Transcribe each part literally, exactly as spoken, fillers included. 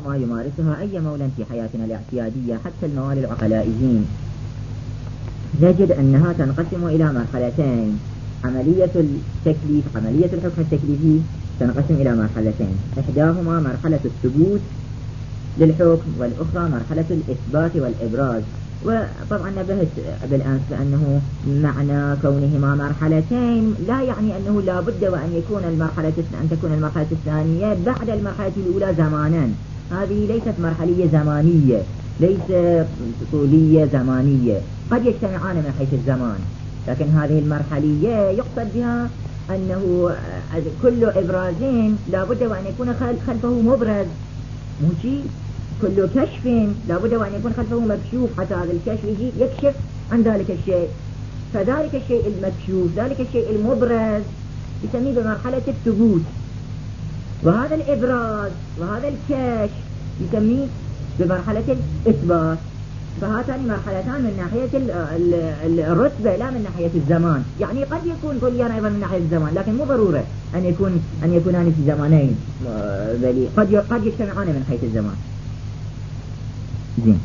ما يمارسها أي مولى في حياتنا الاعتيادية حتى الموالي العقلائيين، نجد أنها تنقسم إلى مرحلتين. عملية التكليف، عملية الحكم التكليفي تنقسم إلى مرحلتين، إحداهما مرحلة الثبوت للحكم، والأخرى مرحلة الإثبات والإبراز. وطبعا نبهت بالأمس بأنه معنى كونهما مرحلتين لا يعني أنه لا بد وأن يكون المرحلة أن تكون المرحلة الثانية بعد المرحلة الأولى زمانا. هذه ليست مرحلية زمانية، ليس طولية زمانية، قد يجتمعان من حيث الزمان، لكن هذه المرحلية يقصد بها أنه كل إبرازين لا بد وأن يكون خلفه مبرز، موشي كل كشف لا بد وأن يكون خلفه مكشوف حتى هذا الكشف يجي يكشف عن ذلك الشيء. فذلك الشيء المكشوف، ذلك الشيء المبرز يسميه بمرحلة الثبوت، وهذا الإبراز وهذا الكشف يسميه بمرحلة الإثبات. فهاتان مرحلتان من ناحية الرتبة لا من ناحية الزمان. يعني قد يكون طوليان أيضا من ناحية الزمان، لكن مو ضرورة أن يكون أن يكونان في زمانين، بل قد قد يجتمعان من حيث الزمان. زين،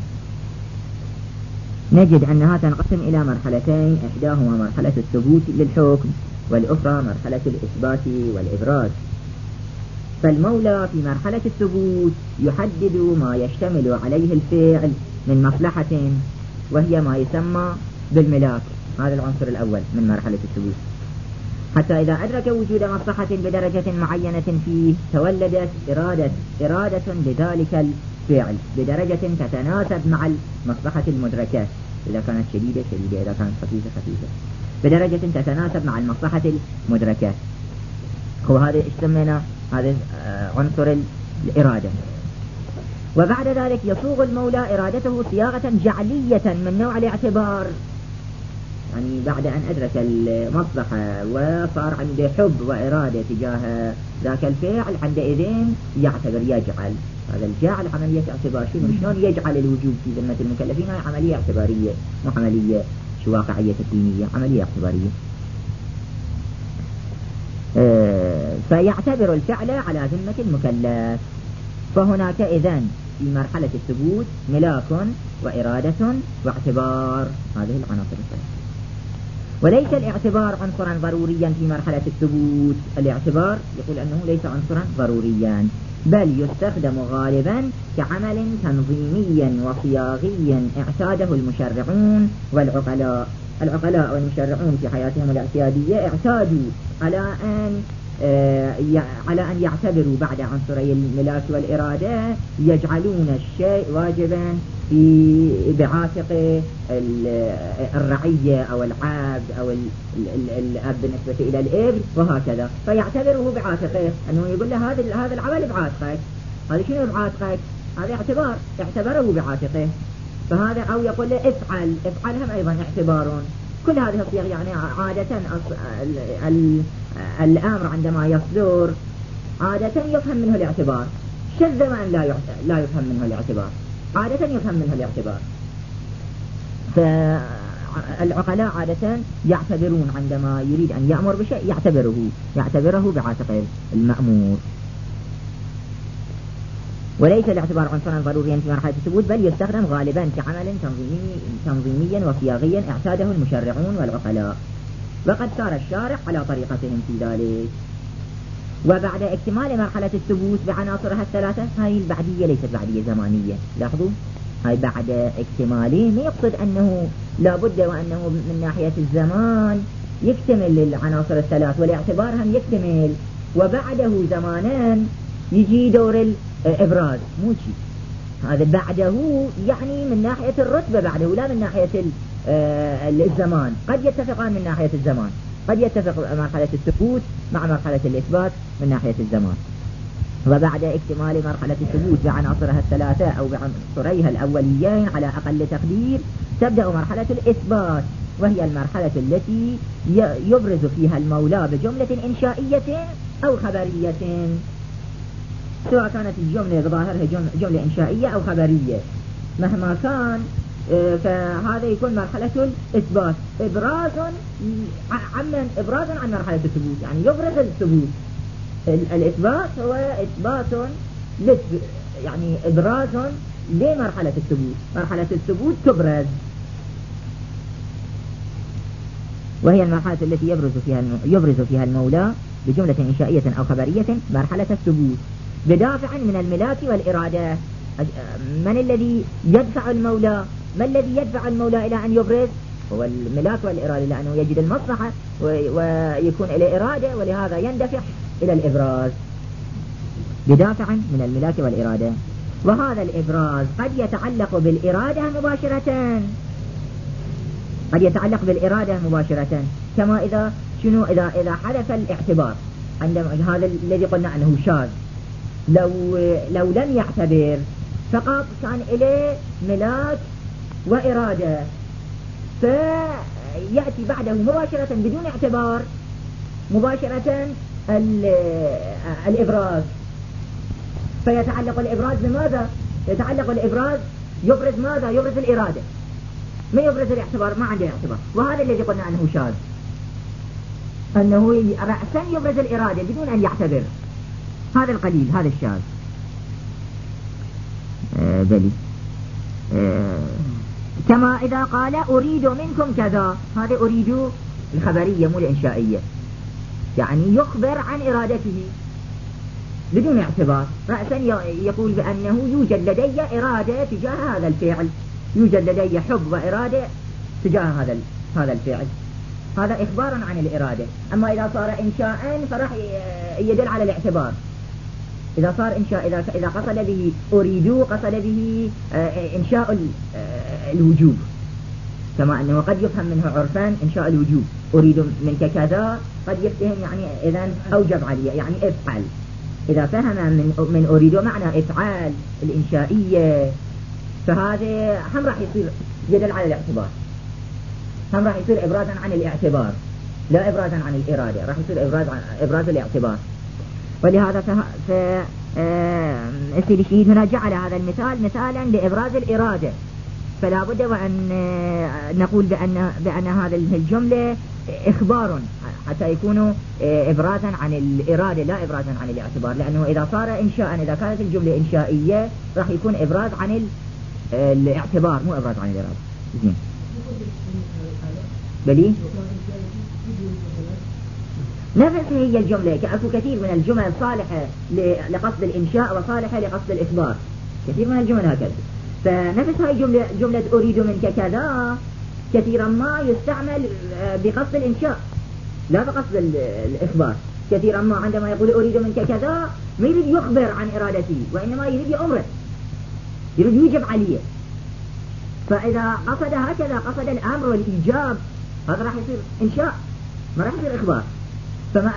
نجد أنها تنقسم إلى مرحلتين، إحداهما مرحلة الثبوت للحكم، والأخرى مرحلة الإثبات والإبراز. فالمولى في مرحلة الثبوت يحدد ما يشتمل عليه الفعل من مصلحة، وهي ما يسمى بالملاك، هذا العنصر الأول من مرحلة الثبوت، حتى إذا أدرك وجود مصلحة بدرجة معينة فيه تولدت إرادة إرادة لذلك الفعل بدرجة تتناسب مع المصلحة المدركة، إذا كانت شديدة شديدة، إذا كانت خفيفة خفيفة، بدرجة تتناسب مع المصلحة المدركة. هو هذا ايش سمينا؟ هذا عنصر الإرادة. وبعد ذلك يصوغ المولى إرادته صياغة جعلية من نوع الاعتبار، يعني بعد أن أدرك المصلحة وصار عنده حب وإرادة تجاه ذاك الفعل، عندئذ يعتبر، يجعل. هذا الجعل عملية اعتبار. شنو شلون يجعل الوجود في ذمة المكلفين؟ هي عملية اعتبارية، مو عملية شو واقعية تكوينية، عملية اعتبارية. اه فيعتبر الفعل على ذمة المكلف. فهناك إذن في مرحلة الثبوت ملاك وإرادة واعتبار، هذه العناصر الثلاثة. وليس الاعتبار عنصرا ضروريا في مرحلة الثبوت. الاعتبار يقول أنه ليس عنصرا ضروريا، بل يستخدم غالبا كعمل تنظيمي وصياغي اعتاده المشرعون والعقلاء. العقلاء والمشرعون في حياتهم الاعتيادية اعتادوا على أن آه على أن يعتبروا بعد عنصري الملاك والإرادة يجعلون الشيء واجبا في بعاتق الرعية أو العبد أو الأب بالنسبة إلى الإبن وهكذا، فيعتبره بعاتقه، أنه يقول له هذا هذا العمل بعاتقك. هذا شنو بعاتقك؟ هذا اعتبار، اعتبره بعاتقه. فهذا أو يقول له افعل، افعلهم أيضا اعتبار. كل هذه الصيغ يعني عادة الأمر عندما يصدر عادة يفهم منه الاعتبار. شذ من لا لا يفهم منه الاعتبار، عادة يفهم منه الاعتبار. فالعقلاء عادة يعتبرون عندما يريد أن يأمر بشيء يعتبره يعتبره بعاتق المأمور. وليس الاعتبار عنصرا ضروريا في مرحلة الثبوت، بل يستخدم غالبا كعمل تنظيمي تنظيميا وصياغيا اعتاده المشرعون والعقلاء، وقد سار الشارع على طريقتهم في ذلك. وبعد اكتمال مرحلة الثبوت بعناصرها الثلاثة، هذه البعدية ليست بعدية زمانية، لاحظوا، هاي بعد اكتماله ما يقصد أنه لا بد وأنه من ناحية الزمان يكتمل العناصر الثلاث والاعتبار هم يكتمل، وبعده زمانان يجي دور الإبراز، مو شيء. هذا بعده يعني من ناحية الرتبة بعده، لا من ناحية الزمان. قد يتفقان من ناحية الزمان، قد يتفق مرحلة الثبوت مع مرحلة الإثبات من ناحية الزمان. وبعد اكتمال مرحلة الثبوت بعناصرها الثلاثة أو بعنصريها الأوليين على أقل تقدير، تبدأ مرحلة الإثبات، وهي المرحلة التي يبرز فيها المولى بجملة إنشائية أو خبرية، سواء كانت الجملة ظاهرها جملة إنشائية أو خبرية مهما كان. فهذا يكون مرحلة الإثبات، إبراز عمن إبراز عن مرحلة الثبوت، يعني يبرز الثبوت. الإثبات هو إثبات يعني إبراز لمرحلة الثبوت. مرحلة الثبوت تبرز، وهي المرحلة التي يبرز فيها يبرز فيها المولى بجملة إنشائية أو خبرية مرحلة الثبوت بدافع من الملاك والإرادة. من الذي يدفع المولى؟ ما الذي يدفع المولى إلى أن يبرز؟ هو الملاك والإرادة، لأنه يجد المصلحة ويكون إلى إرادة، ولهذا يندفع إلى الإبراز بدافع من الملاك والإرادة. وهذا الإبراز قد يتعلق بالإرادة مباشرة، قد يتعلق بالإرادة مباشرة، كما إذا شنو إذا إذا حدث الاعتبار عندما هذا الذي قلنا عنه شاذ، لو لو لم يعتبر فقط كان إليه ملاك وإرادة، فيأتي بعده مباشرة بدون اعتبار مباشرة الإبراز، فيتعلق الإبراز بماذا؟ يتعلق الإبراز يبرز ماذا؟ يبرز الإرادة، ما يبرز الاعتبار، ما عنده اعتبار. وهذا الذي قلنا عنه شاذ، أنه رأسا يبرز الإرادة بدون أن يعتبر، هذا القليل، هذا الشاذ. آه بلي آه كما إذا قال أريد منكم كذا، هذا أريد الخبرية مو الإنشائية، يعني يخبر عن إرادته بدون اعتبار، رأسا يقول بأنه يوجد لدي إرادة تجاه هذا الفعل، يوجد لدي حب وإرادة تجاه هذا هذا الفعل، هذا إخبار عن الإرادة. أما إذا صار إنشاء فراح يدل على الاعتبار. إذا صار إنشاء إذا إذا قصد به أريد قصد به إنشاء الوجوب، كما أنه قد يفهم منه عرفان إنشاء الوجوب، أريد منك كذا قد يفهم يعني إذا أوجب علي، يعني افعل. إذا فهم من من أريد معنى إفعال الإنشائية، فهذا هم راح يصير يدل على الاعتبار، هم راح يصير إبرازا عن الاعتبار لا إبرازا عن الإرادة، راح يصير إبراز عن إبراز الاعتبار. ولهذا ف السيد الشهيد هنا جعل هذا المثال مثالا لإبراز الإرادة، فلا بد وأن نقول بأن بأن هذه الجملة إخبار حتى يكون إبرازا عن الإرادة لا إبرازا عن الاعتبار، لأنه إذا صار إنشاء إذا كانت الجملة إنشائية راح يكون إبراز عن الاعتبار مو إبراز عن الإرادة. زين بلي نفس هي الجملة، كأكو كثير من الجمل صالحة لقصد الإنشاء وصالحة لقصد الإخبار، كثير من الجمل هكذا. فنفس هاي جملة جملة أريد منك كذا كثيرا ما يستعمل بقصد الإنشاء لا بقصد الإخبار. كثيرا ما عندما يقول أريد منك كذا ما يريد يخبر عن إرادته، وإنما يريد يأمره، يريد يوجب عليه. فإذا قصد هكذا قصد الأمر والإيجاب، هذا راح يصير إنشاء ما راح يصير إخبار. فما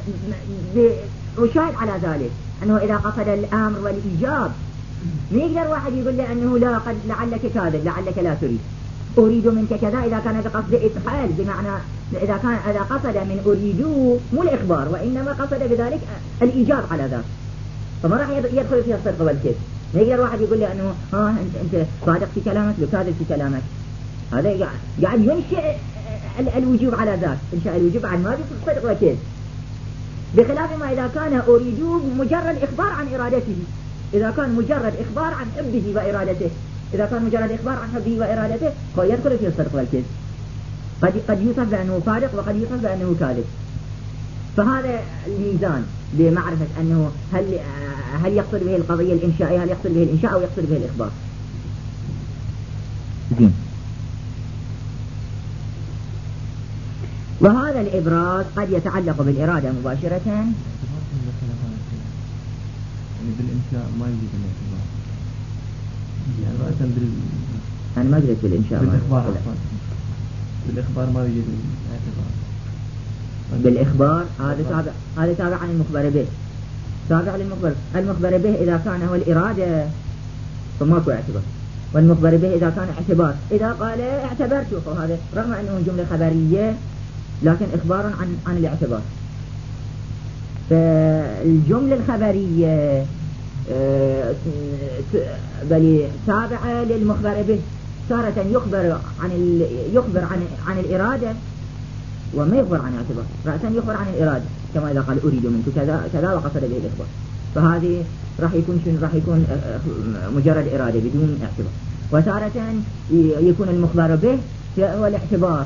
وشاهد على ذلك أنه إذا قصد الأمر والإيجاب ما يقدر واحد يقول له أنه لا قد لعلك كاذب لعلك لا تريد. أريد منك كذا إذا كان بقصد إفعال، بمعنى إذا كان إذا قصد من أريد مو الإخبار وإنما قصد بذلك الإيجاب على ذلك، فما راح يدخل فيها الصدق والكذب. ما يقدر واحد يقول له أنه ها أنت أنت صادق في كلامك وكاذب في كلامك، هذا قاعد ينشئ الوجوب على ذاك، إنشاء الوجوب عن ما في صدق وكذب، بخلاف ما إذا كان أريد مجرد إخبار عن إرادته. إذا كان مجرد إخبار عن حبه وإرادته، إذا كان مجرد إخبار عن حبه وإرادته فيدخل فيه الصدق والكذب، قد قد يوصف بأنه صادق وقد يوصف بأنه كاذب. فهذا الميزان لمعرفة أنه هل هل يقصد به القضية الإنشائية، هل يقصد به الإنشاء أو يقصد به الإخبار. زين. وهذا الإبراز قد يتعلق بالإرادة مباشرة. يعني بالإنشاء ما يوجد الاعتبار، يعني رأسا بال أنا ما قلت بالإنشاء، بالإخبار بالإخبار ما يوجد الاعتبار. بالإخبار هذا تابع هذا تابع عن المخبر به، تابع للمخبر. المخبر به إذا كان هو الإرادة فماكو اعتبار، والمخبر به إذا كان اعتبار. إذا قال اعتبرت فهذا رغم أنه جملة خبرية لكن إخبار عن عن الاعتبار. فالجملة الخبرية بل تابعة للمخبر به، تارة يخبر عن ال... يخبر عن عن الإرادة وما يخبر عن الاعتبار، رأسا يخبر عن الإرادة، كما إذا قال أريد منك كذا كذا وقصد به الإخبار. فهذه راح يكون شنو؟ راح يكون مجرد إرادة بدون اعتبار. وتارة يكون المخبر به هو الاعتبار،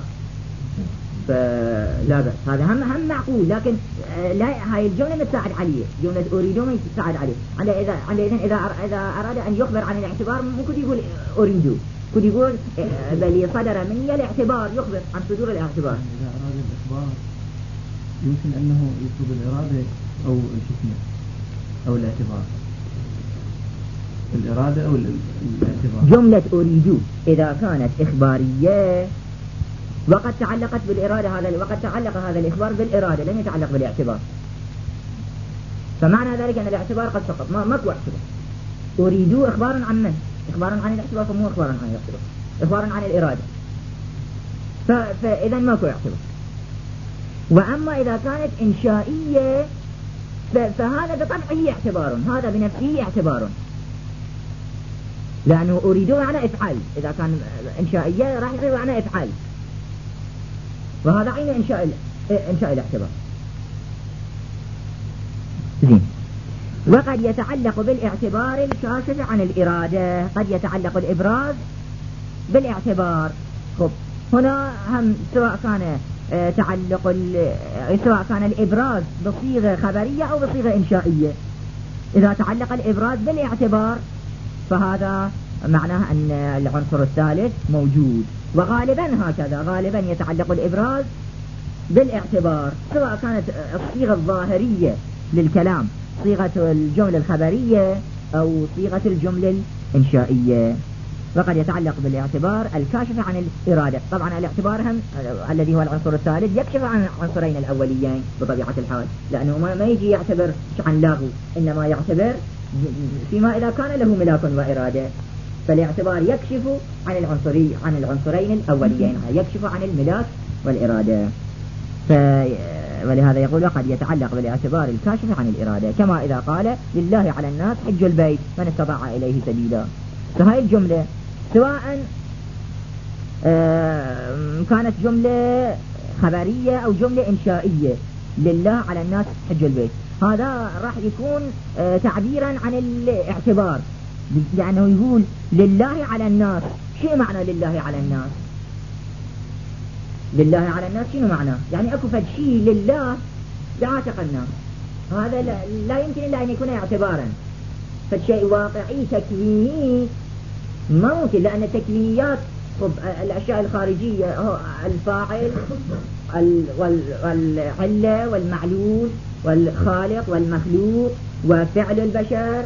فلا بأس، هذا هم هم معقول. لكن لا، هاي الجملة متساعد عليه، جملة أريد ما يتساعد عليه. عندئذ عندئذ إذا إذا أراد أن يخبر عن الاعتبار ممكن يقول أريد، كنت يقول بل صدر مني الاعتبار، يخبر عن صدور الاعتبار. إذا أراد الإخبار يمكن أنه يطلب الإرادة أو الحكمة أو الاعتبار، الإرادة أو الاعتبار. جملة أريد إذا كانت إخبارية وقد تعلقت بالإرادة، هذا وقد تعلق هذا الإخبار بالإرادة، لم يتعلق بالاعتبار، فمعنى ذلك أن الاعتبار قد سقط، ما ماكو اعتبار. أريد إخبار عن من؟ إخبار عن الاعتبار، فمو إخبار عن الاعتبار، إخبار عن الإرادة، فإذا ماكو اعتبار. وأما إذا كانت إنشائية فهذا بطبعه اعتبار، هذا بنفسه اعتبار، لأنه أريد معنى إفعال، إذا كان إنشائية راح يصير معنى إفعال، وهذا عين إنشاء إنشاء الاعتبار. زين. وقد يتعلق بالاعتبار الكاشف عن الإرادة، قد يتعلق الإبراز بالاعتبار. خب هنا هم سواء كان تعلق سواء كان الإبراز بصيغة خبرية أو بصيغة إنشائية، إذا تعلق الإبراز بالاعتبار فهذا معناه أن العنصر الثالث موجود، وغالبا هكذا، غالبا يتعلق الإبراز بالاعتبار، سواء كانت الصيغة الظاهرية للكلام صيغة الجملة الخبرية أو صيغة الجملة الإنشائية. وقد يتعلق بالاعتبار الكاشف عن الإرادة. طبعا الاعتبار هم الذي هو العنصر الثالث يكشف عن العنصرين الأوليين بطبيعة الحال، لأنه ما يجي يعتبر عن لغو، إنما يعتبر فيما إذا كان له ملاك وإرادة، فالاعتبار يكشف عن العنصري عن العنصرين الأوليين، يكشف عن الملاك والإرادة. ف... ولهذا يقول وقد يتعلق بالاعتبار الكاشف عن الإرادة، كما إذا قال لله على الناس حج البيت من استطاع إليه سبيلا. فهاي الجملة سواء كانت جملة خبرية أو جملة إنشائية، لله على الناس حج البيت، هذا راح يكون تعبيرا عن الاعتبار، لأنه يقول لله على الناس. شو معنى لله على الناس؟ لله على الناس شنو معناه؟ يعني اكو فد شيء لله يعاتق الناس، هذا لا, لا يمكن الا ان يكون اعتبارا. فد شيء واقعي تكويني ما ممكن، لان التكوينيات الاشياء الخارجيه هو الفاعل والعله والمعلول والخالق والمخلوق وفعل البشر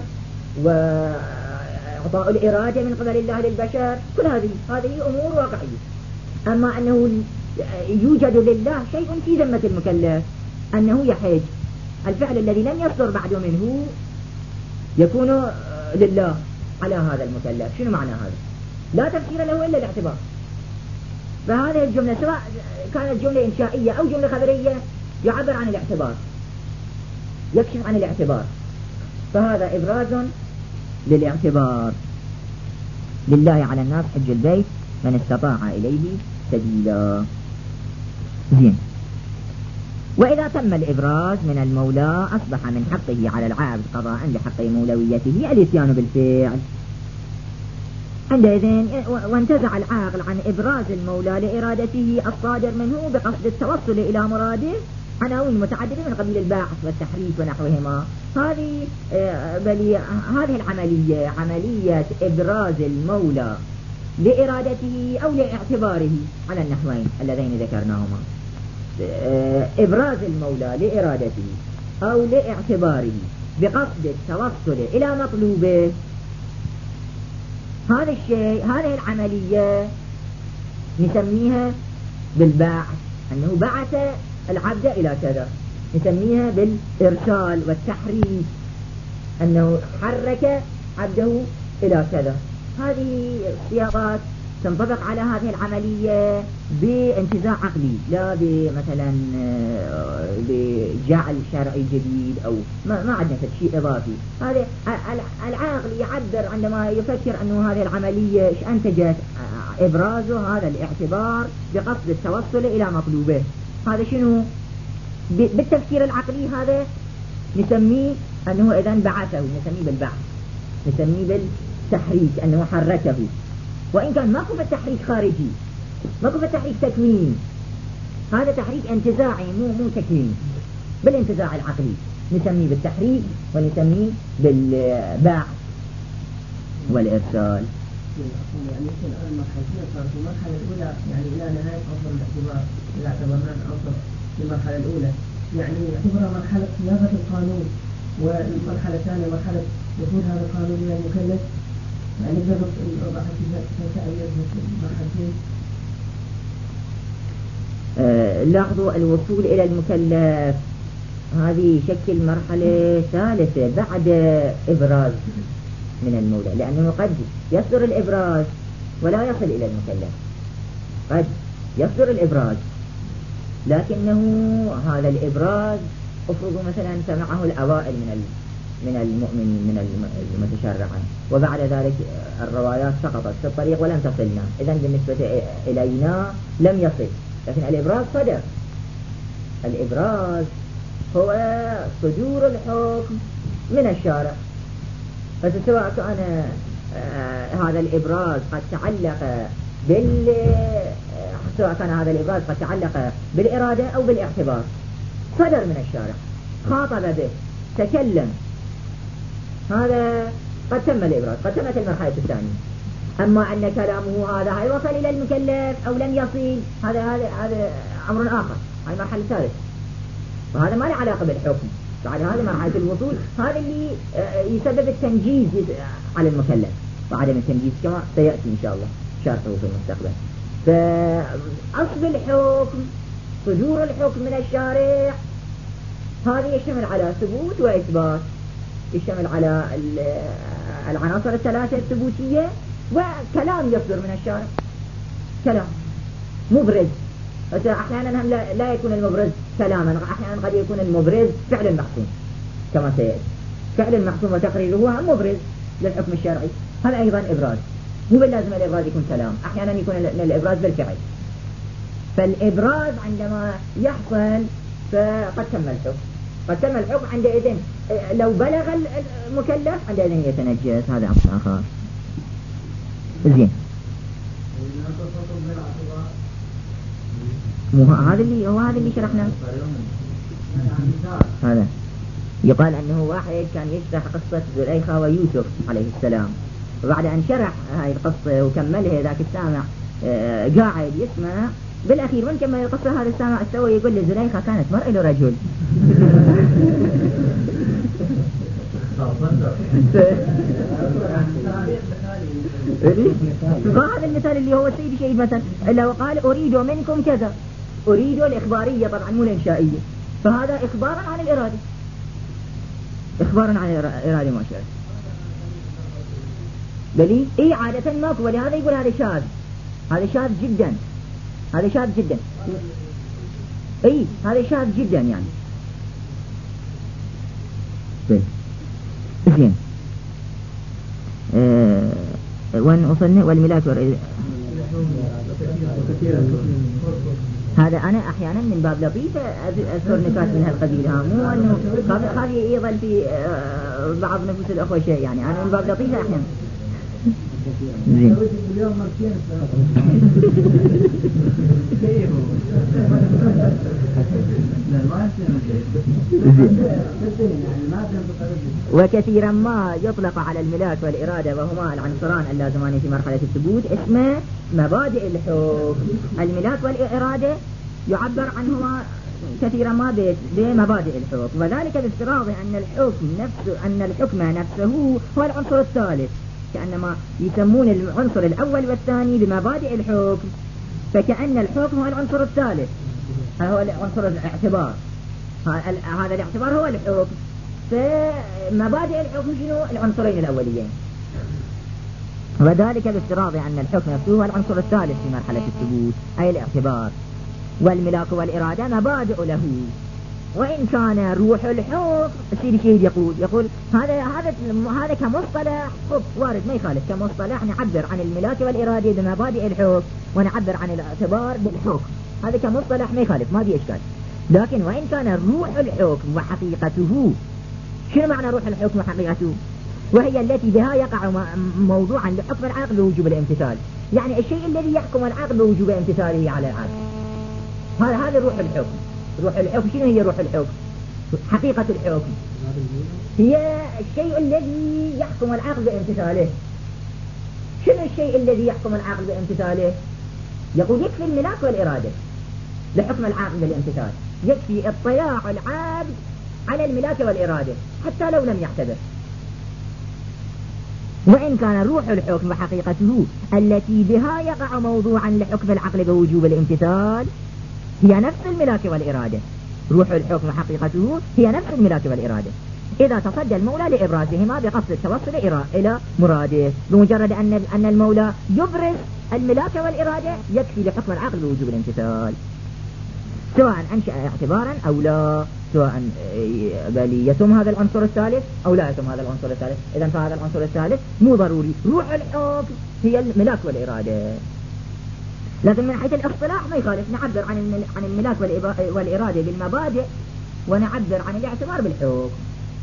واعطاء الاراده من قبل الله للبشر، كل هذه هذه امور واقعيه. اما انه يوجد لله شيء في ذمة المكلف، أنه يحج، الفعل الذي لم يصدر بعد منه يكون لله على هذا المكلف. شنو معنى هذا؟ لا تفسير له إلا الاعتبار. فهذه الجملة سواء كانت جملة إنشائية أو جملة خبرية يعبر عن الاعتبار، يكشف عن الاعتبار، فهذا إبراز للاعتبار. لله على الناس حج البيت من استطاع إليه سبيلا. زين. وإذا تم الإبراز من المولى أصبح من حقه على العبد قضاء لحق مولويته الاتيان بالفعل. عندئذ وانتزع العاقل عن إبراز المولى لإرادته الصادر منه بقصد التوصل إلى مراده عناوين متعددة من قبيل الباعث والتحريف ونحوهما. هذه بل هذه العملية عملية إبراز المولى لإرادته أو لاعتباره على النحوين اللذين ذكرناهما. إبراز المولى لإرادته أو لاعتباره بقصد التوصل إلى مطلوبه، هذا الشيء هذه العملية نسميها بالبعث، أنه بعث العبد إلى كذا، نسميها بالإرسال والتحريك، أنه حرك عبده إلى كذا. هذه السياقات تنطبق على هذه العملية بانتزاع عقلي، لا بمثلا بجعل شرعي جديد أو ما, ما عندنا شيء إضافي. هذا العقل يعبر عندما يفكر أنه هذه العملية إيش أنتجت، إبرازه هذا الاعتبار بقصد التوصل إلى مطلوبه. هذا شنو بالتفكير العقلي؟ هذا نسميه أنه إذن بعثه، نسميه بالبعث، نسميه بالتحريك، أنه حركه. وإن كان ماكو في التحريك خارجي، ماكو في التحريك تكويني، هذا تحريك انتزاعي مو مو تكويني، بالانتزاع العقلي نسميه بالتحريك ونسميه بالبعث والإرسال. يعني يمكن الآن مرحلتين صار في المرحلة الأولى يعني إلى نهاية عنصر الاعتبار، إذا اعتبرنا العنصر في المرحلة الأولى يعني يعتبرها مرحلة صياغة القانون، والمرحلة الثانية مرحلة وصول هذا القانون إلى المكلف. يعني نقدر نوضح في تأويل المرحلتين. أه لاحظوا الوصول إلى المكلف هذه شكل مرحلة ثالثة بعد إبراز من المولى، لأنه قد يصدر الإبراز ولا يصل إلى المكلف، قد يصدر الإبراز لكنه هذا الإبراز أفرضوا مثلا سمعه الأوائل من من المؤمنين من المتشرعين، وبعد ذلك الروايات سقطت في الطريق ولم تصلنا، إذن بالنسبة إلينا لم يصل، لكن الإبراز صدر. الإبراز هو صدور الحكم من الشارع، فسواء كان آه هذا الإبراز قد تعلق بال سواء كان هذا الإبراز قد تعلق بالإرادة أو بالاعتبار، صدر من الشارع، خاطب به، تكلم، هذا قد تم الإبراز، قد تمت المرحلة الثانية. أما أن كلامه هذا هل وصل إلى المكلف أو لم يصل، هذا هذا هذا أمر آخر، هذه المرحلة الثالثة، وهذا ما له علاقة بالحكم. بعد هذه مرحلة الوصول هذا اللي يسبب التنجيز على المكلف وعدم التنجيز كما سيأتي إن شاء الله شرحه في المستقبل. فأصل الحكم صدور الحكم من الشارع هذا يشتمل على ثبوت وإثبات، يشتمل على العناصر الثلاثة الثبوتية وكلام يصدر من الشارع، كلام مبرز. أحيانا هم لا يكون المبرز كلاما، أحيانا قد يكون المبرز فعل محسوم كما سيأتي، فعل محسوم وتقريره هم مبرز للحكم الشرعي، هذا أيضا إبراز، مو باللازم الإبراز يكون كلام، أحيانا يكون الإبراز بالفعل. فالإبراز عندما يحصل فقد تم الحكم، قد تم الحكم عندئذ لو بلغ المكلف عندئذ يتنجس، هذا أمر آخر. زين، مو هذا اللي هو هذا اللي شرحناه. هذا يقال أنه واحد كان يشرح قصة زليخة ويوسف عليه السلام، وبعد أن شرح هاي القصة وكملها ذاك السامع آه قاعد يسمع، بالأخير من كمل القصة هذا السامع استوى يقول لزليخة كانت مرأة لرجل. هذا المثال اللي هو السيد شيء مثلا لو قال أريد منكم كذا، أريد الإخبارية طبعا مو الإنشائية، فهذا إخبارا عن الإرادة، إخبارا عن الإرادة ما شاء بلي إيه عادة ماكو، ولهذا يقول هذا شاذ، هذا شاذ جدا، هذا شاذ جدا، إيه هذا شاذ جدا يعني. زين، أه وين وصلنا؟ والملاك والإذ... هذا أنا أحيانا من باب لطيفة أذكر نكات من هالقبيل، ها مو أنه خاف خاف يظل في بعض نفوس الأخوة شيء، يعني أنا من باب لطيفة أحيانا. زين. وكثيرا ما يطلق على الملاك والإرادة وهما العنصران اللازمان في مرحلة الثبوت اسمه مبادئ الحكم. الملاك والإرادة يعبر عنهما كثيرا ما بمبادئ الحكم، وذلك بافتراض أن الحكم نفسه أن الحكم نفسه هو العنصر الثالث، كأنما يسمون العنصر الأول والثاني بمبادئ الحكم، فكأن الحكم هو العنصر الثالث، هو عنصر الاعتبار، هذا الاعتبار هو الحكم، فمبادئ الحكم شنو؟ العنصرين الأوليين، وذلك بافتراض أن الحكم نفسه هو العنصر الثالث في مرحلة الثبوت أي الاعتبار، والملاك والإرادة مبادئ له. وإن كان روح الحكم السيد شهيد يقول يقول هذا هذا هذا كمصطلح حب وارد ما يخالف، كمصطلح نعبر عن الملاك والإرادة بمبادئ الحكم ونعبر عن الاعتبار بالحكم، هذا كمصطلح ما يخالف ما في إشكال. لكن وإن كان روح الحكم وحقيقته شنو معنى روح الحكم وحقيقته؟ وهي التي بها يقع موضوعا لحكم العاقل بوجوب الامتثال، يعني الشيء الذي يحكم العاقل بوجوب امتثاله على العاقل، هذا هذا روح الحكم. روح الحكم شنو هي روح الحكم؟ حقيقة الحكم هي الشيء الذي يحكم العقل بامتثاله. شنو الشيء الذي يحكم العقل بامتثاله؟ يقول يكفي الملاك والإرادة لحكم العقل بالامتثال، يكفي اطلاع العبد على الملاك والإرادة حتى لو لم يعتبر. وإن كان روح الحكم وحقيقته التي بها يقع موضوعا لحكم العقل بوجوب الامتثال هي نفس الملاك والإرادة. روح الحكم وحقيقته هي نفس الملاك والإرادة إذا تصدى المولى لإبرازهما بقصد التوصل إلى مراده. بمجرد أن أن المولى يبرز الملاك والإرادة يكفي لحكم العقل بوجوب الامتثال، سواء أنشأ اعتبارا أو لا، سواء بل يتم هذا العنصر الثالث أو لا يتم هذا العنصر الثالث. إذا فهذا العنصر الثالث مو ضروري. روح الحكم هي الملاك والإرادة، لكن من حيث الاصطلاح ما يخالف نعبر عن عن الملاك والإرادة بالمبادئ ونعبر عن الاعتبار بالحكم.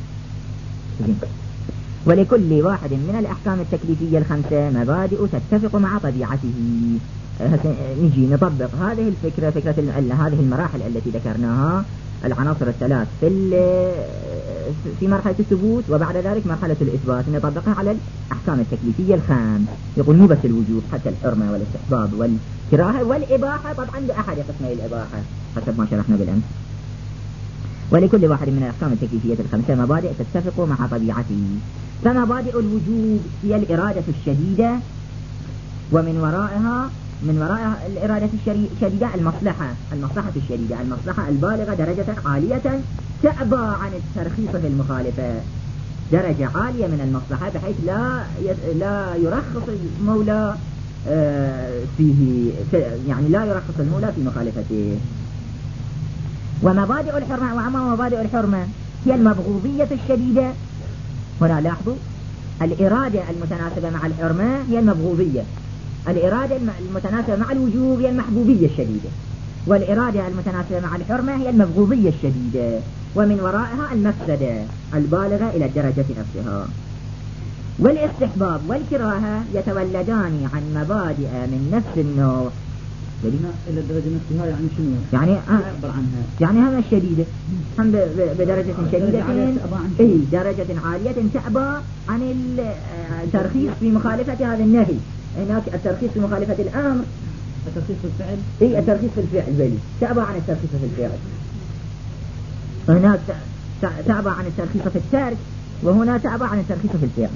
ولكل واحد من الأحكام التكليفية الخمسة مبادئ تتفق مع طبيعته. نجي نطبق هذه الفكرة، فكرة هذه المراحل التي ذكرناها، العناصر الثلاث في في مرحلة الثبوت، وبعد ذلك مرحلة الإثبات، نطبقها على الأحكام التكليفية الخام. يقول مو بس الوجوب، حتى الحرمة والاستحباب والكراهة والإباحة، طبعا بأحد قسمي الإباحة حسب ما شرحنا بالأمس. ولكل واحد من الأحكام التكليفية الخمسة مبادئ تتفق مع طبيعته. فمبادئ الوجوب هي الإرادة الشديدة، ومن ورائها من وراء الإرادة الشديدة المصلحة المصلحة الشديدة، المصلحة البالغة درجة عالية تعبى عن الترخيص في المخالفة، درجة عالية من المصلحة بحيث لا لا يرخص المولى فيه، يعني لا يرخص المولى في مخالفته. ومبادئ الحرمة، وأما مبادئ الحرمة هي المبغوضية الشديدة. هنا لاحظوا الإرادة المتناسبة مع الحرمة هي المبغوضية، الإرادة المتناسبة مع الوجوب هي المحبوبية الشديدة، والإرادة المتناسبة مع الحرمة هي المبغوضية الشديدة، ومن ورائها المفسدة البالغة إلى الدرجة نفسها. والاستحباب والكراهة يتولدان عن مبادئ من نفس النوع إلى الدرجة نفسها. يعني شنو؟ يعني أعبر عنها، يعني هم الشديدة هم بدرجة شديدة، إيه درجة عالية تعبى عن الترخيص في مخالفة هذا النهي. هناك الترخيص في مخالفة الأمر، الترخيص في الفعل، إيه الترخيص في الفعل بلي تعبى عن الترخيص في الفعل. هناك تعبى عن الترخيص في الترك، وهنا تعبى عن الترخيص في الفعل.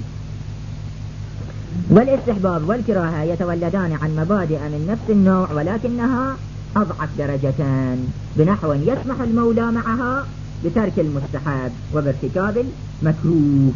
والاستحباب والكراهة يتولدان عن مبادئ من نفس النوع، ولكنها أضعف درجتان، بنحو يسمح المولى معها بترك المستحب وبارتكاب المكروه.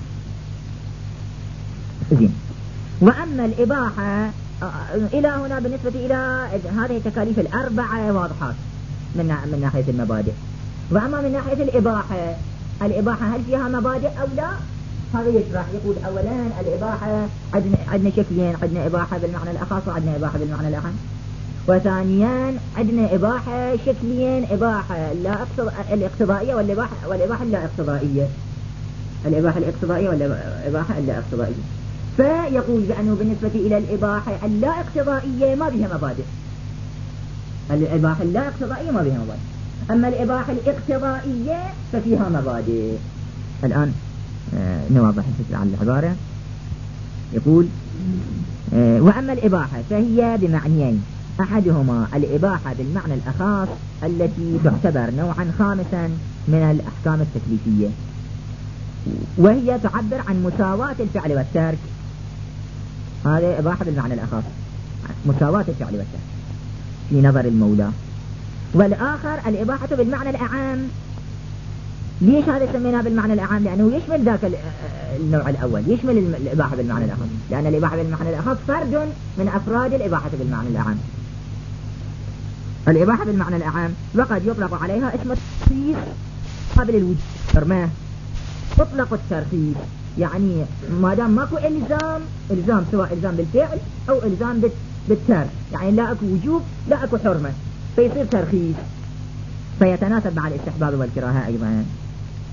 زين. وأما الإباحة إلى هنا بالنسبة إلى هذه التكاليف الأربعة واضحات من من ناحية المبادئ. وأما من ناحية الإباحة، الإباحة هل فيها مبادئ أو لا؟ هذا يشرح. يقول أولا الإباحة عندنا عندنا شكلين، عندنا إباحة بالمعنى الأخص وعندنا إباحة بالمعنى الأعم. وثانيا عندنا إباحة شكلين، إباحة لا الاقتضائية والإباحة والإباحة اللا اقتضائية، الإباحة الاقتضائية والإباحة اللا اقتضائية. فيقول بأنه بالنسبة إلى الإباحة اللا اقتضائية ما بها مبادئ، الإباحة اللا اقتضائية ما بها مبادئ، أما الإباحة الاقتضائية ففيها مبادئ. الآن آه نوضح الفكرة عن العبارة. يقول آه وأما الإباحة فهي بمعنيين، أحدهما الإباحة بالمعنى الأخص التي تعتبر نوعا خامسا من الأحكام التكليفية، وهي تعبر عن مساواة الفعل والترك. هذه إباحة بالمعنى الأخص، مساواة الفعل والترك في نظر المولى. والآخر الإباحة بالمعنى الأعام. ليش هذا سميناه بالمعنى الأعام؟ لأنه يشمل ذاك النوع الأول، يشمل الإباحة بالمعنى الأخص، لأن الإباحة بالمعنى الأخص فرد من أفراد الإباحة بالمعنى الأعام. الإباحة بالمعنى الأعام وقد يطلق عليها اسم الترخيص قبل الوجود. فرماه تطلق الترخيص، يعني ما دام ماكو إلزام، إلزام سواء إلزام بالفعل أو إلزام بالترك، يعني لا أكو وجوب لا أكو حرمة، فيصير ترخيص، فيتناسب مع الاستحباب والكراهة أيضا.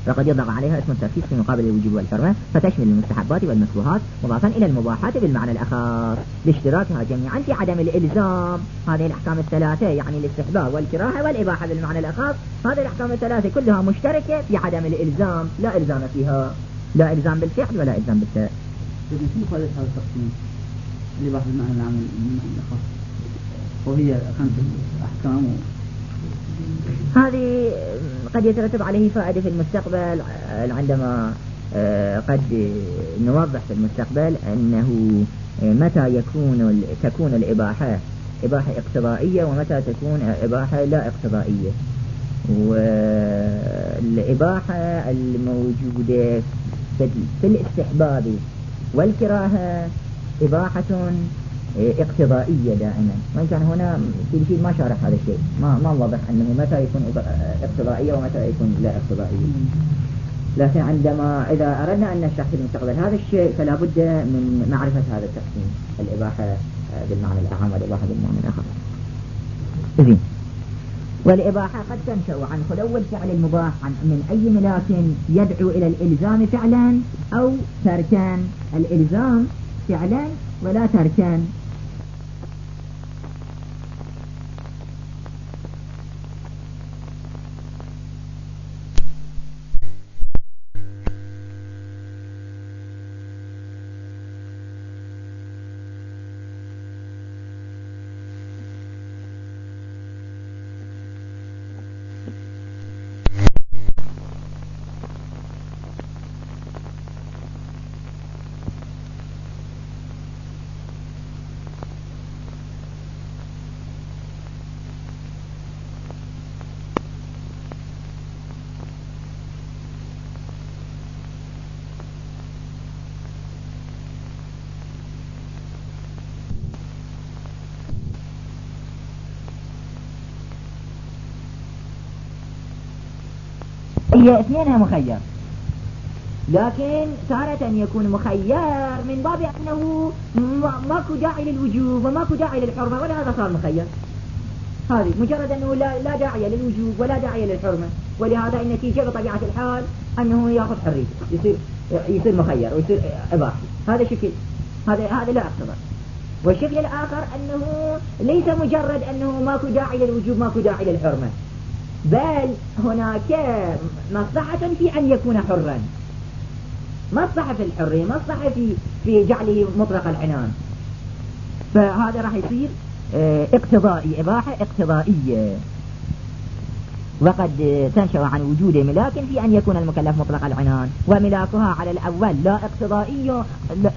وقد يضع عليها اسم الترخيص في مقابل الوجوب والحرمة، فتشمل المستحبات والمكروهات مضافا إلى المباحات بالمعنى الأخص لاشتراكها جميعا في عدم الإلزام. هذه الأحكام الثلاثة يعني الاستحباب والكراهة والإباحة بالمعنى الأخص، هذه الأحكام الثلاثة كلها مشتركة في عدم الإلزام، لا إلزام فيها، لا إلزام بالفعل ولا إلزام بالفعل. لكن شو خالص هذا التقسيم الإباحة بالمعنى العام والمعنى الأخص، وهي خمسة أحكام و... هذه قد يترتب عليه فائدة في المستقبل عندما قد نوضح في المستقبل أنه متى يكون تكون الإباحة إباحة اقتضائية ومتى تكون إباحة لا اقتضائية. والإباحة الموجودة في الاستحباب والكراهة إباحة اقتضائية دائما، وإن كان هنا في شيء ما شارح هذا الشيء، ما ما واضح أنه متى يكون اقتضائية ومتى يكون لا اقتضائية. لكن عندما إذا أردنا أن نشرح في المستقبل هذا الشيء فلا بد من معرفة هذا التقسيم، الإباحة بالمعنى الأعم والإباحة بالمعنى الآخر. إذن والإباحة قد تنشأ عن خلو الفعل المباح عن من أي ملاك يدعو إلى الإلزام فعلا أو تركان، الإلزام فعلا ولا تركان. هي اثنينها مخير، لكن تارة يكون مخير من باب أنه ماكو داعي للوجوب وماكو داعي للحرمة، ولا هذا صار مخير. هذه مجرد أنه لا, لا داعي للوجوب ولا داعي للحرمة، ولهذا النتيجة بطبيعة الحال أنه يأخذ حرية، يصير يصير مخير ويصير إباحي. هذا شكل، هذا هذا لا اقتضاء. والشكل الآخر أنه ليس مجرد أنه ماكو داعي للوجوب ماكو داعي للحرمة، بل هناك مصلحة في أن يكون حرا، مصلحة في الحرية، مصلحة في في جعله مطلق العنان، فهذا راح يصير اقتضائي، إباحة اقتضائية. وقد تنشأ عن وجود ملاك في أن يكون المكلف مطلق العنان، وملاكها على الأول لا اقتضائي. لا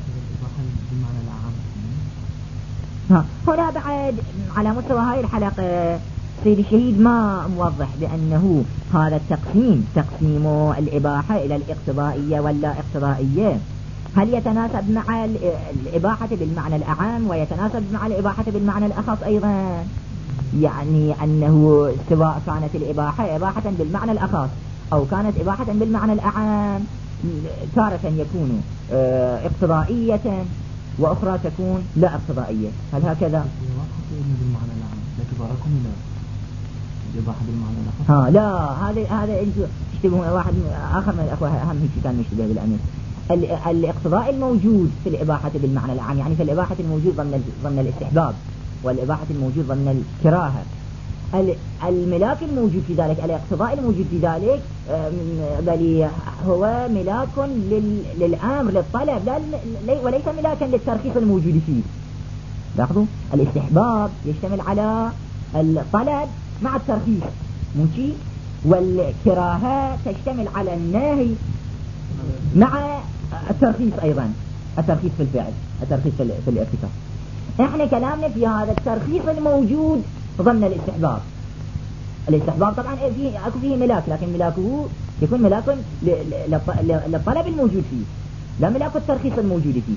ها هنا بعد على مستوى هاي الحلقة سيد الشهيد ما موضح بأنه هذا التقسيم تقسيم الإباحة إلى الاقتضائية ولا اقتضائية هل يتناسب مع الإباحة بالمعنى الأعام ويتناسب مع الإباحة بالمعنى الأخص أيضا، يعني أنه سواء كانت الإباحة إباحة بالمعنى الأخص أو كانت إباحة بالمعنى الأعام تارة يكون اقتضائية وأخرى تكون لا اقتضائية. هل هكذا؟ بالمعنى الأعام لكباركم لا الإباحة بالمعنى الأخص. ها لا هذا هذا أنتوا تشتبهون واحد آخر من الأخوة أهم هيك كان مشتبه بالأمر. الاقتضاء الموجود في الإباحة بالمعنى العام يعني في الإباحة الموجود ضمن ضمن الاستحباب والإباحة الموجود ضمن الكراهة، الملاك الموجود في ذلك الاقتضاء الموجود في ذلك بل هو ملاك للأمر للطلب لا وليس ملاكا للترخيص الموجود فيه. لاحظوا الاستحباب يشتمل على الطلب مع الترخيص موشي، والكراهة تشتمل على النهي مع الترخيص أيضا، الترخيص في الفعل، الترخيص في الارتكاب. احنا كلامنا في هذا الترخيص الموجود ضمن الاستحباب. الاستحباب طبعا فيه اكو فيه ملاك، لكن ملاكه يكون ملاك للطلب الموجود فيه لا ملاك الترخيص الموجود فيه.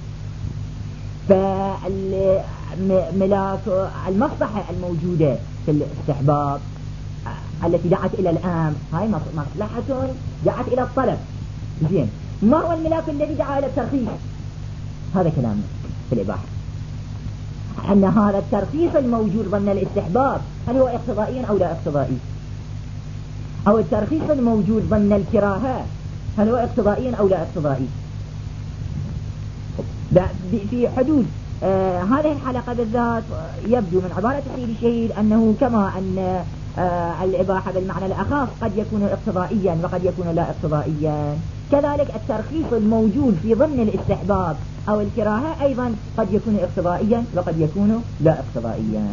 فملاك المصلحة الموجودة في الاستحباب التي دعت إلى الآن هاي مصلحة دعت إلى الطلب. زين، ما هو الملاك الذي دعا إلى الترخيص؟ هذا كلامنا في الإباحة، أن هذا الترخيص الموجود ضمن الاستحباب هل هو اقتضائي أو لا اقتضائي؟ أو الترخيص الموجود ضمن الكراهة هل هو اقتضائي أو لا اقتضائي؟ في حدود آه هذه الحلقة بالذات يبدو من عبارة السيد الشهيد أنه كما أن آه الإباحة بالمعنى الأخص قد يكون اقتضائيا وقد يكون لا اقتضائيا، كذلك الترخيص الموجود في ضمن الاستحباب أو الكراهة أيضا قد يكون اقتضائيا وقد يكون لا اقتضائيا.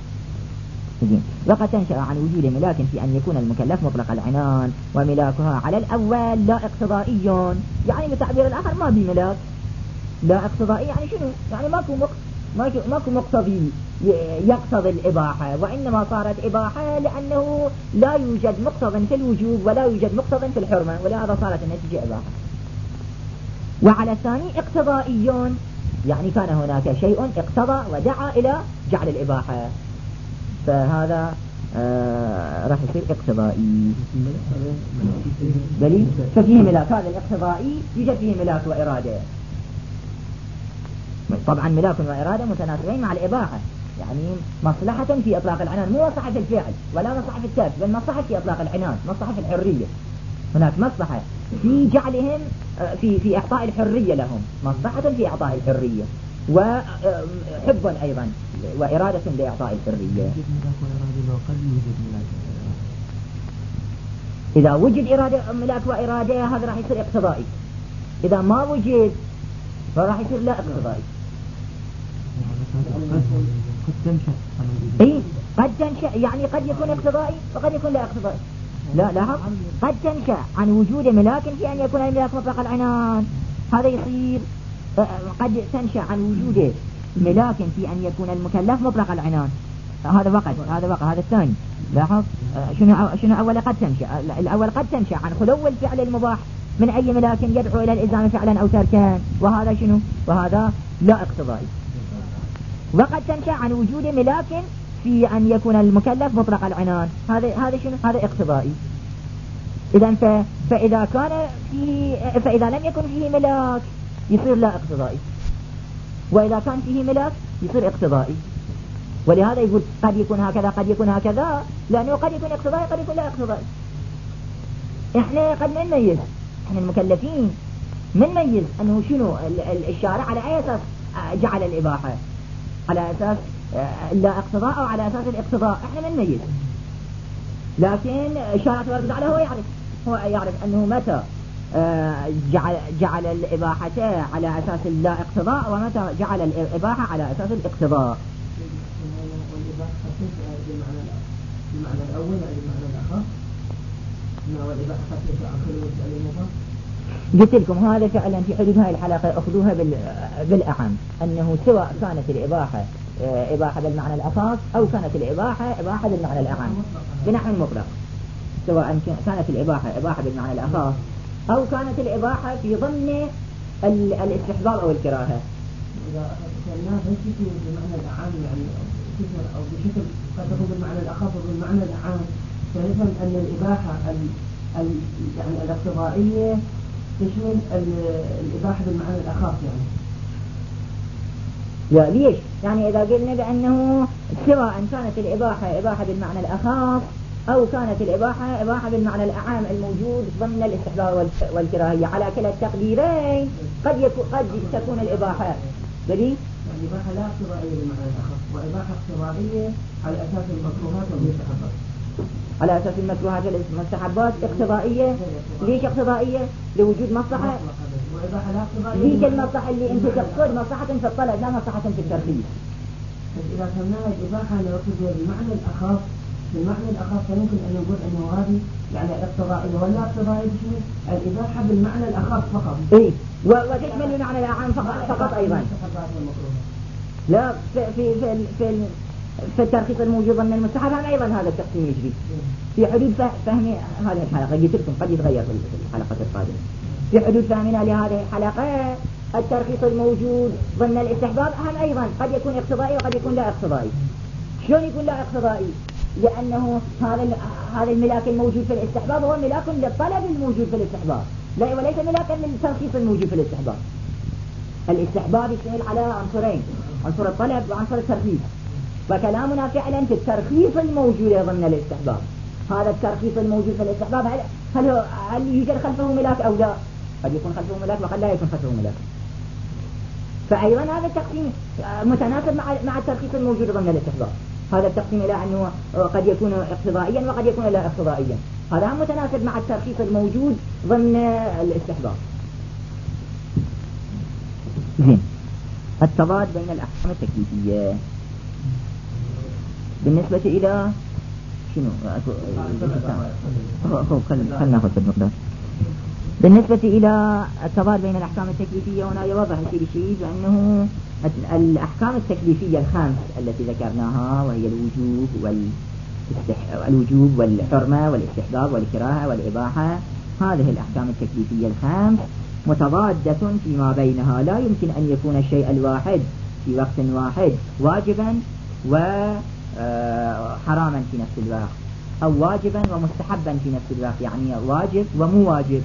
وقد تنشأ عن وجود ملاك في أن يكون المكلف مطلق العنان وملاكها على الأول لا اقتضائي، يعني بتعبير الآخر ما بملاك لا اقتضائي، يعني شنو؟ يعني ماكو مق... ماكو ماكو مقتضي يقتضي الإباحة، وإنما صارت إباحة لأنه لا يوجد مقتض في الوجوب ولا يوجد مقتض في الحرمة، ولهذا صارت النتيجة إباحة. وعلى الثاني اقتضائيون، يعني كان هناك شيء اقتضى ودعا إلى جعل الإباحة، فهذا آه راح يصير اقتضائي. بلي ففيه ملاك، هذا الاقتضائي يوجد فيه ملاك وإرادة. طبعا ملاك وإرادة متناسبين مع الإباحة، يعني مصلحة في إطلاق العنان، مو مصلحة في الفعل ولا مصلحة في الترك، بل مصلحة في إطلاق العنان، مصلحة في الحرية. هناك مصلحة في جعلهم في في إعطاء الحرية لهم، مصلحة في إعطاء الحرية، وحب أيضا وإرادة لإعطاء الحرية. إذا وجد إرادة ملاك وإرادة هذا راح يصير اقتضائي، إذا ما وجد فراح يصير لا اقتضائي. قد تنشأ إيه قد تنشأ، يعني قد يكون اقتضائي وقد يكون لا اقتضائي. لا لاحظ، قد تنشأ عن وجود ملاك في أن يكون الملاك مطلق العنان، هذا يصير قد تنشأ عن وجود ملاك في أن يكون المكلف مطلق العنان، هذا وقت هذا وقت هذا الثاني. لاحظ شنو شنو أول قد تنشأ، الأول قد تنشأ عن خلو الفعل المباح من أي ملاك يدعو إلى الإلزام فعلا أو تركا، وهذا شنو؟ وهذا لا اقتضائي. وقد تنشأ عن وجود ملاك في أن يكون المكلف مطلق العنان، هذا هذا شنو؟ هذا اقتضائي. إذا ف... فإذا كان في فإذا لم يكن فيه ملاك يصير لا اقتضائي، وإذا كان فيه ملاك يصير اقتضائي. ولهذا يقول قد يكون هكذا قد يكون هكذا، لأنه قد يكون اقتضائي قد يكون لا اقتضائي. إحنا قد نميز، إحنا المكلفين نميز أنه شنو الشارع على أي أساس جعل الإباحة، على أساس لا اقتضاء أو على أساس الاقتضاء، إحنا نميز. لكن الشارع تبارك وتعالى هو يعرف هو يعرف أنه متى جعل جعل الإباحة على أساس لا اقتضاء ومتى جعل الإباحة على أساس الاقتضاء. المعنى الأول يعني المعنى الآخر، إنه والإباحة قد تنشأ عن خلو الفعل المباح. قلت لكم هذا فعلا في حدود هاي الحلقة أخذوها بالأعم، أنه سواء كانت الإباحة إباحة بالمعنى الأخص أو كانت الإباحة إباحة بالمعنى الأعم بنحو المطلق، سواء كانت الإباحة إباحة بالمعنى الأخص أو كانت الإباحة في ضمن الاستحباب أو الكراهة. إذا أخذناه بشكل بالمعنى الأعم يعني أو بشكل قد تكون بالمعنى الأخص وبالمعنى الأعم، فنفهم أن الإباحة ال ال يعني الاقتضائية تشمل الإباحة بالمعنى الأخص يعني. لا ليش؟ يعني إذا قلنا بأنه سواء كانت الإباحة إباحة بالمعنى الأخص أو كانت الإباحة إباحة بالمعنى الأعام الموجود ضمن الاستحباب والكراهية، على كلا التقديرين قد يكون قد تكون الإباحة بدي يعني إباحة لا اقتضائية بالمعنى الأخص وإباحة اقتضائية على أساس المكروهات والمستحبات. على أساس المكروهات والمستحبات اقتضائية. ليش اقتضائية؟ لوجود مصلحة. وإباحة لا اقتضائية. ليش المصلحة اللي أنت تقصد مصلحة في الطلب لا مصلحة في الترخيص. إذا فهمناها الإباحة نقصد بالمعنى الأخص، بالمعنى الأخص فممكن أن نقول أنه هذه يعني اقتضائية ولا اقتضائية تشمل الإباحة بالمعنى الأخص فقط. إيه وتشمل المعنى الأعام فقط, فقط أيضا. لا في في في في, في الترخيص الموجود ضمن المستحب أيضا هذا التقسيم يجري في حدود فهم هذه الحلقة. قلت لكم قد يتغير في الحلقة القادمة. في حدود فهمنا لهذه الحلقة الترخيص الموجود ضمن الاستحباب أهم أيضا قد يكون اقتضائي وقد يكون لا اقتضائي. شلون يكون لا اقتضائي؟ لأنه هذا هذا الملاك الموجود في الاستحباب هو ملاك للطلب الموجود في الاستحباب، لا وليس ملاكا للترخيص الموجود في الاستحباب. الاستحباب يشتمل على عنصرين، عنصر الطلب وعنصر الترخيص، وكلامنا فعلا في الترخيص الموجود ضمن الاستحباب. هذا الترخيص الموجود في الاستحباب هل, هل, هل يوجد خلفه ملاك أو لا؟ قد يكون خلفه ملاك وقد لا يكون خلفه ملاك. فأيضا هذا التقسيم متناسب مع مع الترخيص الموجود ضمن الاستحباب. هذا التقسيم إلى أنه قد يكون اقتضائيا وقد يكون لا اقتضائيا، هذا متناسب مع الترخيص الموجود ضمن الاستحباب. زين، التضاد بين الأحكام التكليفية بالنسبة إلى شنو؟ خلنا ناخذ المقدار. بالنسبة إلى التضاد بين الأحكام التكليفية هنا يوضح الشيء شيء بأنه الأحكام التكليفية الخمس التي ذكرناها وهي الوجوب والاستح... الوجوب والحرمة والاستحباب والكراهة والإباحة، هذه الأحكام التكليفية الخمس متضادة فيما بينها، لا يمكن أن يكون الشيء الواحد في وقت واحد واجبا وحراما في نفس الوقت، أو واجبا ومستحبا في نفس الوقت، يعني واجب ومو واجب،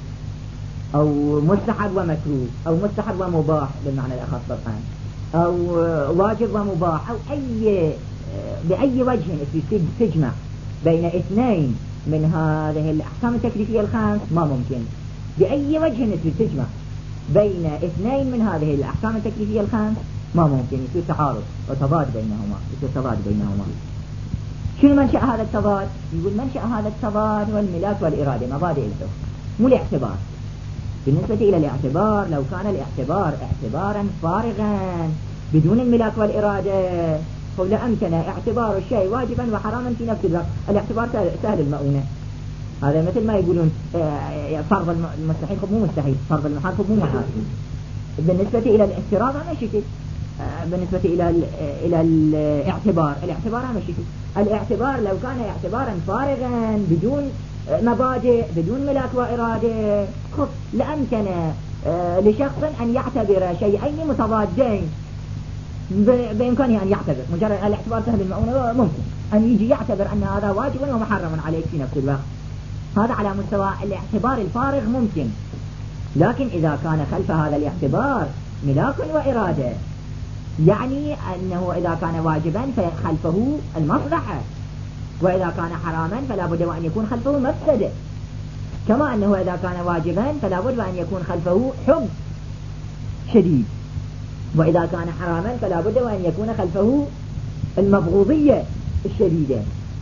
أو مستحب ومكروه، أو مستحب ومباح بالمعنى الأخص طبعا، أو واجب ومباح، أو أي بأي وجه تجمع بين اثنين من هذه الأحكام التكليفية الخمس ما ممكن. بأي وجه تجمع بين اثنين من هذه الأحكام التكليفية الخمس ما ممكن، يصير تعارض وتضاد بينهما، يصير تضاد بينهما. شنو منشأ هذا التضاد؟ يقول منشأ هذا التضاد هو الملاك والإرادة، مبادئ الحكم مو الاعتبار. بالنسبة إلى الاعتبار، لو كان الاعتبار اعتبارا فارغا بدون الملاك والإرادة لأمكن اعتبار الشيء واجبا وحراما في نفس الوقت. الاعتبار سهل المؤونة، هذا مثل ما يقولون فرض المستحيل خب مو مستحيل، فرض المحال خب مو محال. بالنسبة إلى الافتراض هذا شكل، بالنسبة إلى إلى الاعتبار، الاعتبار هذا شكل. الاعتبار لو كان اعتبارا فارغا بدون مبادئ بدون ملاك وإرادة خب لأمكن لشخص أن يعتبر شيئين متضادين بإمكانه أن يعتبر، مجرد الاعتبار سهل المؤونة ممكن أن يجي يعتبر أن هذا واجب ومحرم عليك في نفس الوقت، هذا على مستوى الاعتبار الفارغ ممكن. لكن إذا كان خلف هذا الاعتبار ملاك وإرادة، يعني أنه إذا كان واجبا فخلفه المصلحة، وإذا كان حراما فلا بد وأن يكون خلفه مفسدة، كما أنه إذا كان واجبا فلا بد وأن يكون خلفه حب شديد، وإذا كان حراما فلا بد وأن يكون خلفه المبغوضية الشديدة.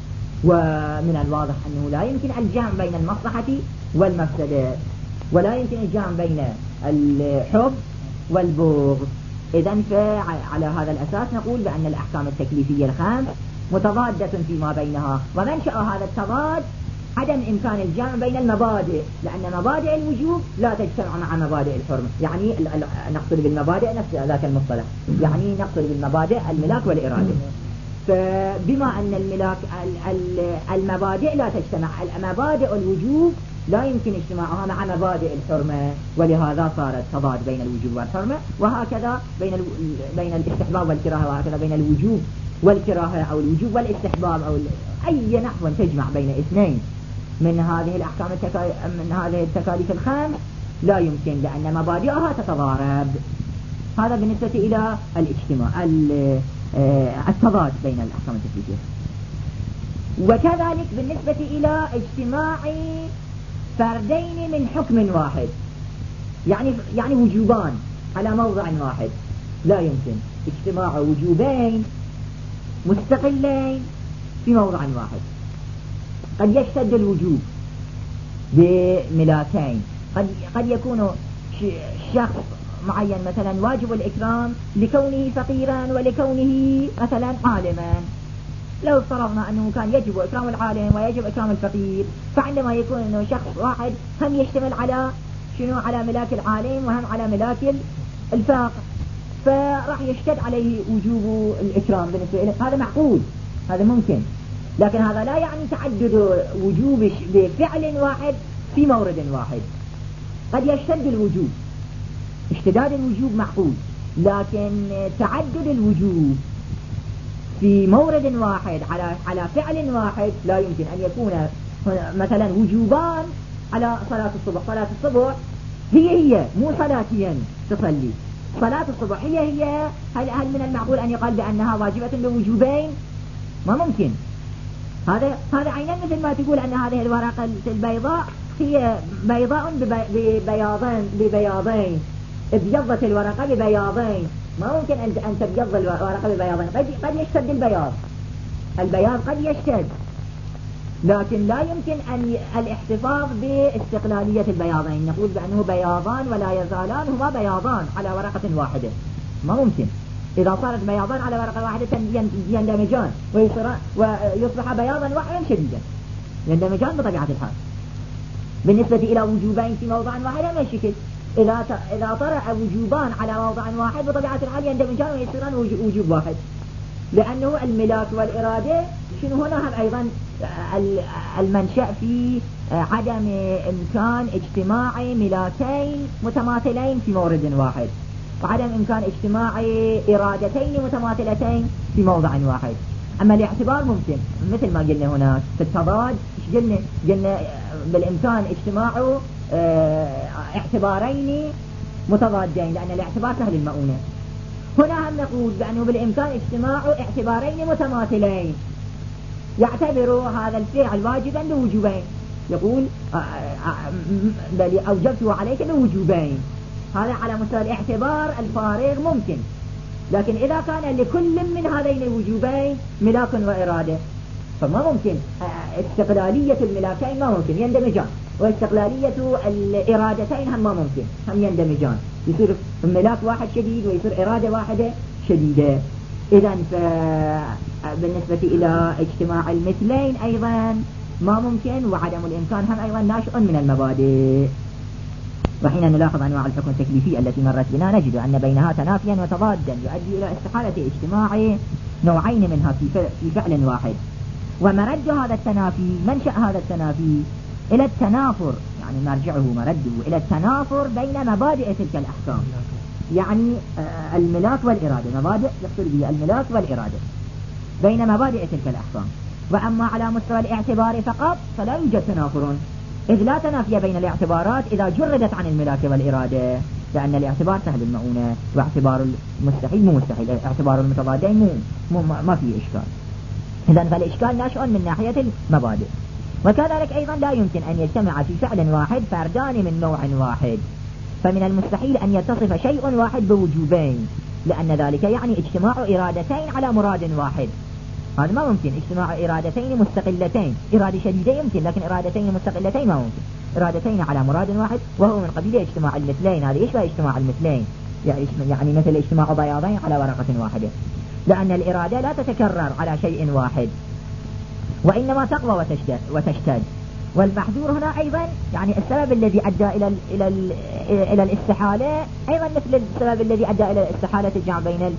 ومن الواضح أنه لا يمكن الجمع بين المصلحة والمفسدة، ولا يمكن الجمع بين الحب والبغض. إذن فعلى هذا الأساس نقول بأن الأحكام التكليفية الخمس متضادة فيما بينها، ومنشأ هذا التضاد عدم إمكان الجمع بين المبادئ، لأن مبادئ الوجوب لا تجتمع مع مبادئ الحرمة، يعني نقصد بالمبادئ نفس ذاك المصطلح، يعني نقصد بالمبادئ الملاك والإرادة. فبما أن الملاك المبادئ لا تجتمع، مبادئ الوجوب لا يمكن اجتماعها مع مبادئ الحرمة، ولهذا صار التضاد بين الوجوب والحرمة، وهكذا بين بين الاستحباب والكراهة، وهكذا بين الوجوب والكراهة أو الوجوب والاستحباب أو أي نحو تجمع بين اثنين من هذه الأحكام التكا... من هذه التكاليف الخمس لا يمكن، لأن مبادئها تتضارب. هذا بالنسبة إلى الاجتماع التضاد بين الأحكام التكليفية. وكذلك بالنسبة إلى اجتماع فردين من حكم واحد، يعني يعني وجوبان على موضع واحد، لا يمكن اجتماع وجوبين مستقلين في موضع واحد. قد يشتد الوجوب بملاكين، قد قد يكون شخص معين مثلا واجب الإكرام لكونه فقيرا ولكونه مثلا عالما. لو افترضنا أنه كان يجب إكرام العالم ويجب إكرام الفقير، فعندما يكون أنه شخص واحد هم يشتمل على شنو، على ملاك العالم وهم على ملاك الفقر، فراح يشتد عليه وجوب الإكرام بالنسبة إليه. هذا معقول، هذا ممكن، لكن هذا لا يعني تعدد وجوب بفعل واحد في مورد واحد. قد يشتد الوجوب، اشتداد الوجوب معقول، لكن تعدد الوجوب في مورد واحد على على فعل واحد لا يمكن. أن يكون مثلا وجوبان على صلاة الصبح، صلاة الصبح هي هي مو صلاتيا تصلي، صلاة الصبح هي هي، هل, هل من المعقول أن يقال بأنها واجبة بوجوبين؟ ما ممكن. هذا هذا عينا مثل ما تقول أن هذه الورقة البيضاء هي بيضاء ببياضين ببياضين ابيضت الورقة ببياضين، ما ممكن أن أن تبيض الورقة ببياضين، قد قد يشتد البياض، البياض قد يشتد، لكن لا يمكن أن الاحتفاظ باستقلالية البياضين، نقول بأنه بياضان ولا يزالان هما بياضان على ورقة واحدة، ما ممكن. إذا صارت بياضان على ورقة واحدة يندمجان ويصبح بياضا واحدا شديدا، يندمجان بطبيعة الحال. بالنسبة إلى وجوبين في موضع واحد ما شكل، إذا إذا طرأ وجوبان على موضع واحد بطبيعة الحال يندمجان ويصيران وجوب واحد، لأنه الملاك والإرادة شنو هنا هم أيضا المنشأ في عدم إمكان اجتماع ملاكين متماثلين في مورد واحد، وعدم إمكان اجتماع إرادتين متماثلتين في موضع واحد. أما الاعتبار ممكن، مثل ما قلنا هنا في التضاد، قلنا قلنا بالإمكان اجتماع اعتبارين متضادين، لأن الاعتبار سهل المؤونة. هنا هم نقول بأنه بالإمكان اجتماع اعتبارين متماثلين، يعتبر هذا الفعل واجبا بوجوبين، يقول بل أوجبته عليك بوجوبين، هذا على مستوى الاعتبار الفارغ ممكن. لكن إذا كان لكل من هذين الوجوبين ملاك وإرادة فما ممكن، استقلالية الملاكين ما ممكن، يندمجان، واستقلالية الإرادتين هم ما ممكن، هم يندمجان، يصير ملاك واحد شديد ويصير إرادة واحدة شديدة. إذا بالنسبة إلى اجتماع المثلين أيضا ما ممكن، وعدم الإمكان هم أيضا ناشئ من المبادئ. وحين نلاحظ أنواع الحكم التكليفي التي مرت بنا نجد أن بينها تنافيا وتضادا يؤدي إلى استحالة اجتماع نوعين منها في فعل واحد. ومرد هذا التنافي، منشأ هذا التنافي إلى التنافر، يعني مرجعه مرده إلى التنافر بين مبادئ تلك الأحكام، يعني الملاك والإرادة، مبادئ يقصد به الملاك والإرادة بين مبادئ تلك الأحكام. وأما على مستوى الاعتبار فقط فلا يوجد تنافر، إذ لا تنافي بين الاعتبارات إذا جردت عن الملاك والإرادة، لأن الاعتبار سهل المؤونة، واعتبار المستحيل مو مستحيل، اعتبار المتضادين مو, مو ما فيه إشكال. إذن فالإشكال ناشئ من ناحية المبادئ. وكذلك أيضا لا يمكن أن يجتمع في فعل واحد فردان من نوع واحد، فمن المستحيل أن يتصف شيء واحد بوجوبين، لأن ذلك يعني اجتماع إرادتين على مراد واحد، هذا ما ممكن. اجتماع إرادتين مستقلتين، إرادة شديدة يمكن، لكن إرادتين مستقلتين ما ممكن. إرادتين على مراد واحد وهو من قبيل اجتماع المثلين، هذا يشبه اجتماع المثلين، يعني مثل اجتماع بياضين على ورقة واحدة، لأن الإرادة لا تتكرر على شيء واحد وإنما تقوى وتشتد, وتشتد. والمحذور هنا أيضا يعني السبب الذي أدى إلى إلى إلى الاستحالة أيضا مثل السبب الذي أدى إلى الاستحالة الجمع بين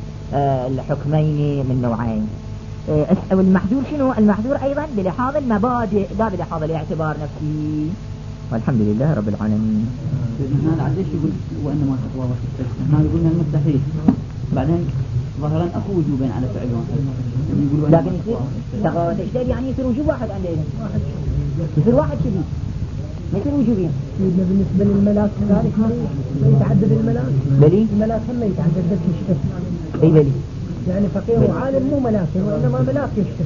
الحكمين من نوعين. والمحذور شنو؟ المحذور أيضا بلحاظ المبادئ لا بلحاظ الاعتبار نفسه. والحمد لله رب العالمين. هذا عاد ايش يقول وإنما تقوى وتشتد؟ ما يقولنا المستحيل، بعدين ظهرا أكو وجوبين على فعل واحد، لكن يصير تقوى وتشتد يعني يصير وجوب واحد عندنا، يصير واحد شديد ما يصير وجوبين. بالنسبة للملاك كذلك ما يتعدد الملاك، بلي الملاك هم يتعدد يشتد. أي بلي، يعني فقيه وعالم مو ملاك وإنما ملاك يشتد،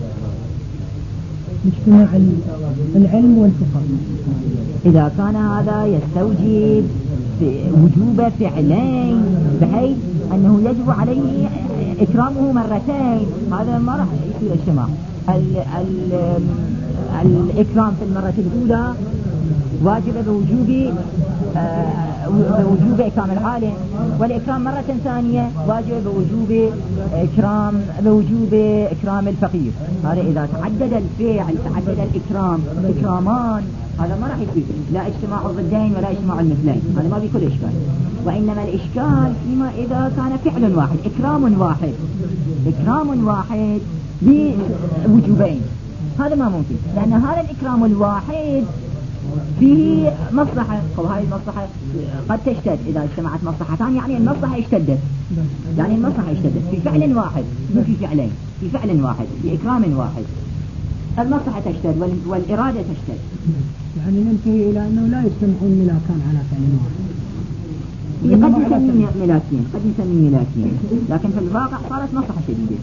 اجتماع العلم والفقه. إذا كان هذا يستوجب وجوب فعلين بحيث أنه يجب عليه إكرامه مرتين، هذا ما راح يصير اجتماع. ال ال الإكرام في المرة الأولى واجب بوجوب آه بوجوب إكرام العالم، والإكرام مرة ثانية واجب بوجوب إكرام بوجوب إكرام الفقير. هذا إذا تعدد الفعل تعدد الإكرام إكرامان، هذا ما راح يصير لا اجتماع الضدين ولا اجتماع المثلين، هذا ما بيكون إشكال. وإنما الإشكال فيما إذا كان فعل واحد إكرام واحد إكرام واحد بوجوبين، هذا ما ممكن، لأن هذا الإكرام الواحد فيه مصلحة، وهذه المصلحة قد تشتد إذا اجتمعت مصلحتان، يعني المصلحة اشتدت، يعني المصلحة اشتدت في فعل واحد مو في فعلين، في فعل واحد في إكرام واحد المصلحة تشتد والإرادة تشتد. يعني ننتهي إلى أنه لا يجتمعون ملاكان على فعل واحد، قد نسميه ملاكين قد نسميه ملاكين، لكن في الواقع صارت مصلحة شديدة.